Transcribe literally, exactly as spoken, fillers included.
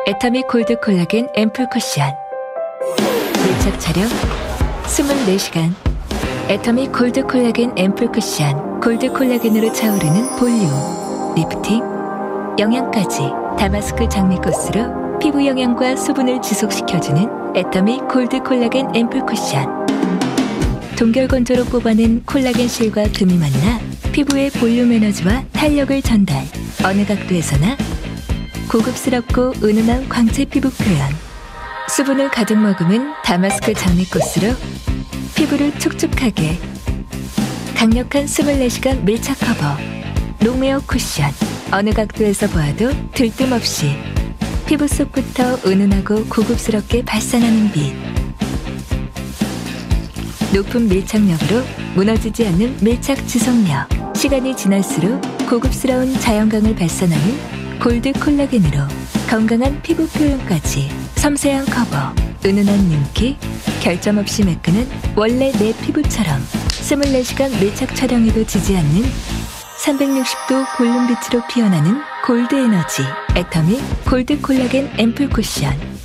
애터미 골드 콜라겐 앰플 쿠션. 밀착 촬영 이십사 시간. 애터미 골드 콜라겐 앰플 쿠션. 골드 콜라겐으로 차오르는 볼륨, 리프팅, 영양까지 다마스크 장미 코스로 피부 영양과 수분을 지속시켜주는 애터미 골드 콜라겐 앰플 쿠션. 동결 건조로 뽑아낸 콜라겐 실과 금이 만나 피부의 볼륨 에너지와 탄력을 전달. 어느 각도에서나 고급스럽고 은은한 광채 피부 표현. 수분을 가득 머금은 다마스크 장미 코스로 피부를 촉촉하게. 강력한 이십사 시간 밀착 커버, 롱웨어 쿠션. 어느 각도에서 보아도 들뜸 없이 피부 속부터 은은하고 고급스럽게 발산하는 빛. 높은 밀착력으로 무너지지 않는 밀착 지속력. 시간이 지날수록 고급스러운 자연광을 발산하는 골드 콜라겐으로 건강한 피부 표현까지. 섬세한 커버, 은은한 윤기, 결점 없이 메꾸는 원래 내 피부처럼. 이십사 시간 밀착 촬영에도 지지 않는 삼백육십 도 볼륨빛으로 피어나는 골드 에너지. 애터미 골드 콜라겐 앰플 쿠션.